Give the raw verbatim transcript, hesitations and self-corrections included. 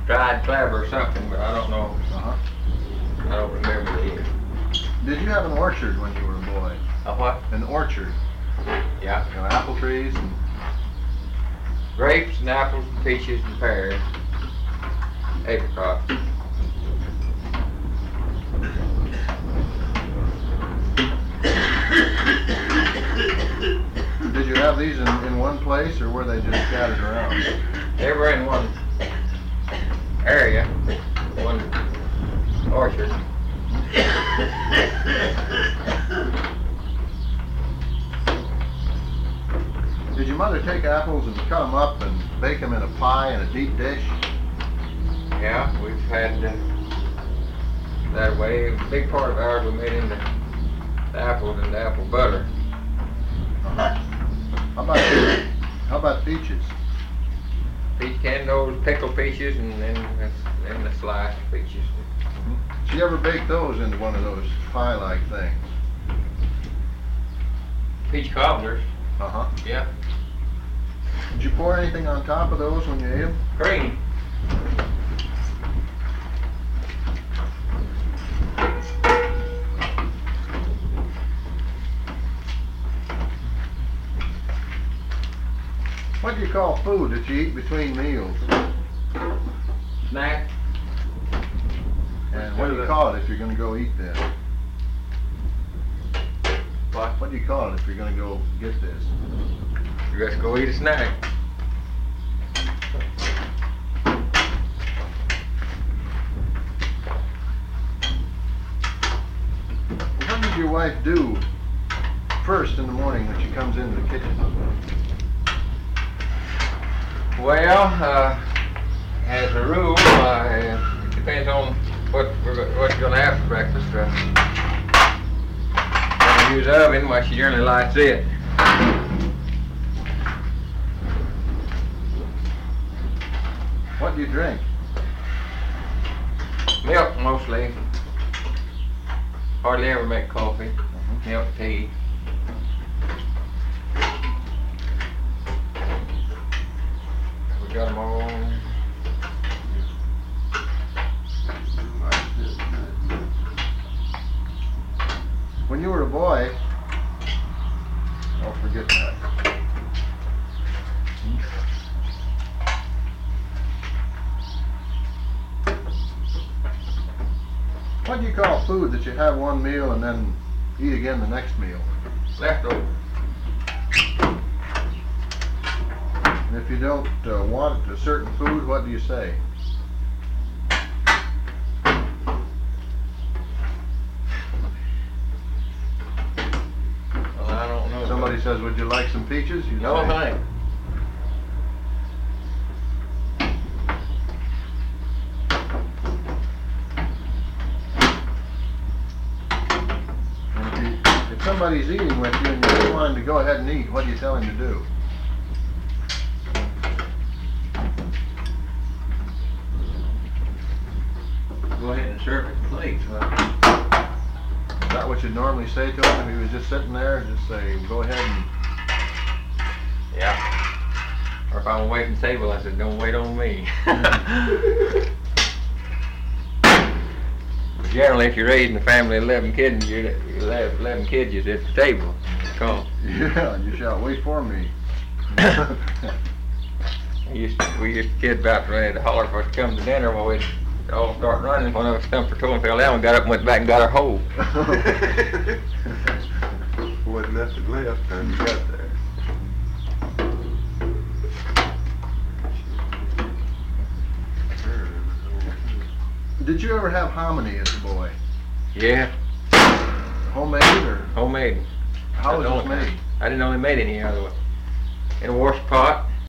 dried clabber or something, but I don't know. Uh-huh. I don't remember the year. Did you have an orchard when you were a boy? A what? An orchard. Yeah. You know, apple trees and... Grapes and apples and peaches and pears. Apricots. Did you have these in, in one place, or were they just scattered around? They were in one area, one orchard. Did your mother take apples and cut them up and bake them in a pie in a deep dish? Yeah, we've had uh, that way. A big part of ours we made into the apples and the apple butter. Uh-huh. How about how about peaches? Peach candles, pickled peaches, and then the, and the sliced peaches. Mm-hmm. Did you ever bake those into one of those pie-like things? Peach cobblers. Uh-huh. Yeah. Did you pour anything on top of those when you ate them? Cream. What do you call food that you eat between meals? Snack. And what do you call it if you're going to go eat this? What? What do you call it if you're going to go get this? You just go eat a snack. What does your wife do first in the morning when she comes into the kitchen? Well, uh, as a rule, uh, it depends on what we're, go- what you're going to have for breakfast. Uh, when I use the oven, well, she generally lights it. What do you drink? Milk, mostly. Hardly ever make coffee. Milk, tea. We got them all. When you were a boy, I'll forget that. What do you call food that you have one meal and then eat again the next meal? Leftover. And if you don't uh, want a certain food, what do you say? Well, I don't know. Somebody says, would you like some peaches? You No, say, thanks. And if, you, if somebody's eating with you and you just want him to go ahead and eat, what do you tell him to do? Go ahead and serve it in plates. Is that what you'd normally say to him if he was just sitting there? Just say, go ahead and... Yeah. Or if I'm waiting table, I said, don't wait on me. Generally, if you're raising a family of eleven kids, you're eleven kids is at the table. Call. Yeah, you shall wait for me. We used to, we used to kid about ready to holler for us to come to dinner. Well, we'd all start running. One of us stumped her toe and fell down and got up and went back and got her hoe. Wasn't nothing left when you got there. Did you ever have hominy as a boy? Yeah, Homemade or homemade. how That's was the it only made? kind. I didn't know they made any other way. In a wash pot,